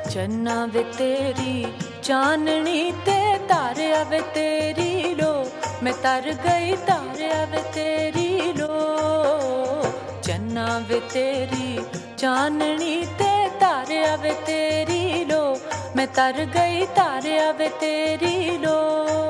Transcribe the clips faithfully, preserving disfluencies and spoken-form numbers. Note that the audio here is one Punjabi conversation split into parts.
ਚੰਨਾ ਵੇ ਤੇਰੀ ਚਾਨਣੀ ਤੇ ਤਾਰਿਆ ਵੇ ਤੇਰੀ ਲੋ, ਮੈਂ ਤਰ ਗਈ ਤਾਰਿਆ ਵੇ ਤੇਰੀ ਲੋ। ਚੰਨਾ ਵੇ ਤੇਰੀ ਚਾਨਣੀ ਤੇ ਤਾਰਿਆ ਵੇ ਤੇਰੀ ਲੋ, ਮੈਂ ਤਰ ਗਈ ਤਾਰਿਆ ਵੇ ਤੇਰੀ ਲੋ।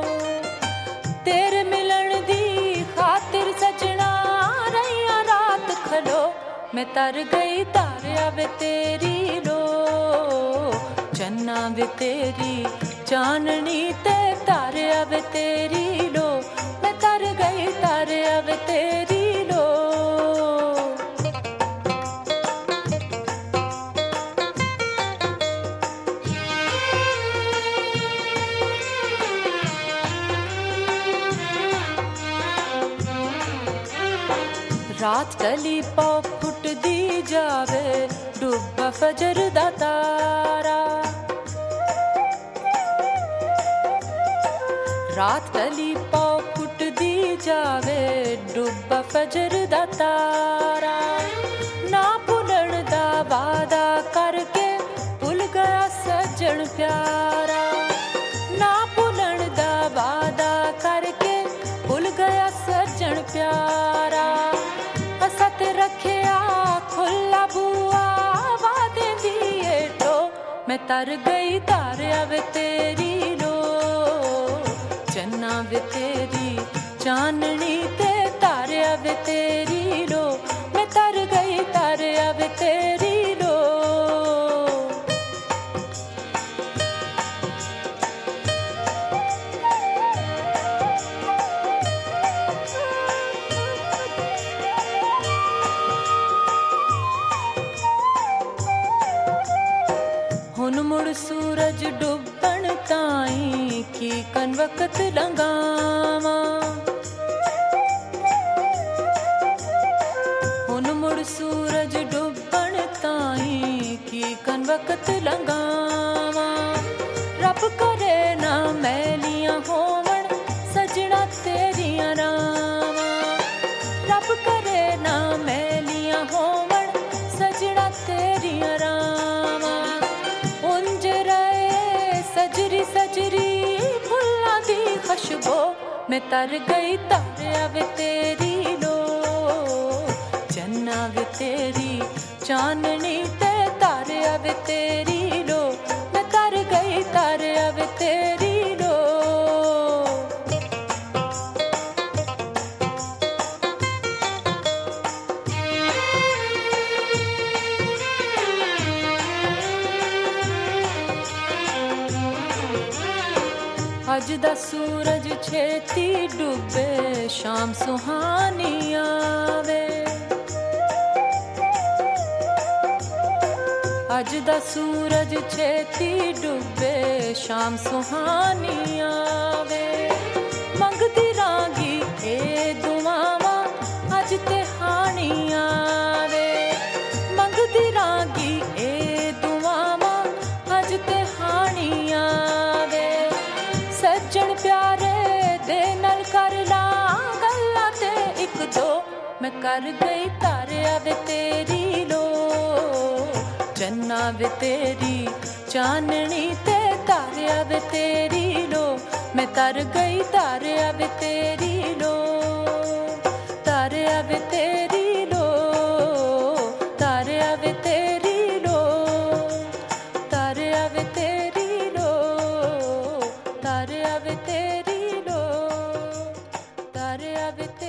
ਤੇਰੇ ਮਿਲਣ ਦੀ ਖਾਤਿਰ ਸਜਣਾ ਰਹੀਆਂ ਰਾਤ ਖਲੋ, ਮੈਂ ਤਰ ਗਈ ਤਾਰਿਆ ਵੇ ਤੇਰੀ ਲੋ। ਚੰਨਾ ਵੇ ਤੇਰੀ ਚਾਨਣੀ ਤੇ ਤਾਰਿਆ ਵੇ ਤੇਰੀ ਲੋ, ਮੈਂ ਤਰ ਗਈ ਤਾਰਿਆ ਵੇ ਤੇਰੀ ਲੋ। ਰਾਤ ਕਲੀ ਪੌ ਫੁੱਟਦੀ ਜਾਵੇ, ਡੁੱਬਾ ਫਜਰ ਦਾ ਤਾਰਾ। ਰਾਤ ਕਲੀ ਪੌ ਫੁੱਟਦੀ ਜਾਵੇ, ਡੁੱਬਾ ਫਜਰ ਦਾ ਤਾਰਾ। ਨਾ ਭੁੱਲਣ ਦਾ ਵਾਦਾ ਕਰਕੇ ਭੁੱਲ ਗਿਆ ਸੱਜਣ ਪਿਆਰਾ। ਨਾ ਭੁੱਲਣ ਦਾ ਵਾਦਾ ਕਰਕੇ ਭੁੱਲ ਗਿਆ ਸੱਜਣ ਪਿਆਰਾ। ਅਸਾਂ ਤੇ ਰੱਖਿਆ ਖੁੱਲਾ ਬੂਆ ਵਾਦੇ ਦੀ ਏਟੋ, ਮੈਂ ਤਰ ਗਈ ਤਾਰਿਆ ਵੇ ਤੇਰੀ ਲੋ। ਚੰਨਾ ਵੇ ਤੇਰੀ ਚਾਨਣੀ ਤੇ ਤਾਰਿਆ ਵੇ ਤੇਰੀ ਲੋ, ਮੈਂ ਤਰ ਗਈ ਤਾਰਿਆ ਵੇ ਤੇਰੀ ਲੋ। ਹੁਣ ਮੁੜ ਸੂਰਜ ਡੁੱਬਣ ਤਾਈਂ ਕੀ ਕਨ ਵਕਤ ਲੰਘਾਵਾਂ। ਹੁਣ ਮੁੜ ਸੂਰਜ ਡੁੱਬਣ ਤਾਈਂ ਕੀ ਕਨ ਵਕਤ ਲੰਘਾਵਾਂ। ਰੱਬ ਕਰੇ ਨਾ ਮੈਲੀਆਂ ਹੋਵਣ ਸਜਣਾ ਤੇਰੀਆਂ ਰਾਵਾਂ। ਰੱਬ ਕਰੇ ਨਾ ਮੈਲੀਆਂ ਹੋਵਣ ਸਜਣਾ ਤੇਰੀਆਂ ਰਾਵਾਂ। ਸਜਰੀ ਸਜਰੀ ਫੁੱਲਾਂ ਦੀ ਖੁਸ਼ਬੋ, ਮੈਂ ਤਰ ਗਈ ਤਾਰਿਆ ਵੇ ਤੇਰੀ ਲੋ। ਚੰਨਾ ਵੇ ਤੇਰੀ ਚਾਨਣੀ ਤੇ ਤਾਰਿਆ ਵੇ ਤੇਰੀ ਲੋ, ਮੈਂ ਤਰ ਗਈ ਤਾਰਿਆ ਵੇ ਤੇਰੀ ਲੋ। ਅੱਜ ਦਾ ਸੂਰਜ ਛੇਤੀ ਡੁੱਬੇ, ਸ਼ਾਮ ਸੁਹਾਨੀ ਆਵੇ। ਅੱਜ ਦਾ ਸੂਰਜ ਛੇਤੀ ਡੁੱਬੇ, ਸ਼ਾਮ ਸੁਹਾਨੀ ਆਵੇ। ਮੰਗਦੀ ਰਾਂਗੀ ਇਹ ਦੁਆਵਾਂ ਅੱਜ ਤੇ ਹਾਣੀ ਆਵੇ। ਮੰਗਦੀ ਰਾਂਗੀ ਇਹ ਦੁਆਵਾਂ ਅੱਜ ਤੇ ਹਾਣੀ ਆਵੇ। ਸੱਜਣ ਪਿਆਰੇ ਦੇ ਨਾਲ ਕਰ ਲਾਂ ਗੱਲਾਂ ਤੇ ਇੱਕ ਦੋ, ਮੈਂ ਕਰ ਗਈ ਤਾਰਿਆ ਵੇ ਤੇਰੀ ਲੋ। ਚੰਨਾ ਵੇ ਤੇਰੀ ਚਾਨਣੀ ਤੇ ਤਾਰਿਆ ਵੇ ਤੇਰੀ ਲੋ, ਮੈਂ ਤਰ ਗਈ ਤਾਰਿਆ ਵੇ ਤੇਰੀ ਲੋ। ਤਾਰਿਆ ਵੇ ਤੇਰੀ ਲੋ, ਤਾਰਿਆ ਵੇ ਤੇਰੀ ਲੋ, ਤਾਰਿਆ ਵੇ ਤੇਰੀ ਲੋ, ਤਾਰਿਆ ਵੇ ਤੇਰੀ ਲੋ, ਤਾਰਿਆ ਵੇ ਤੇਰੀ।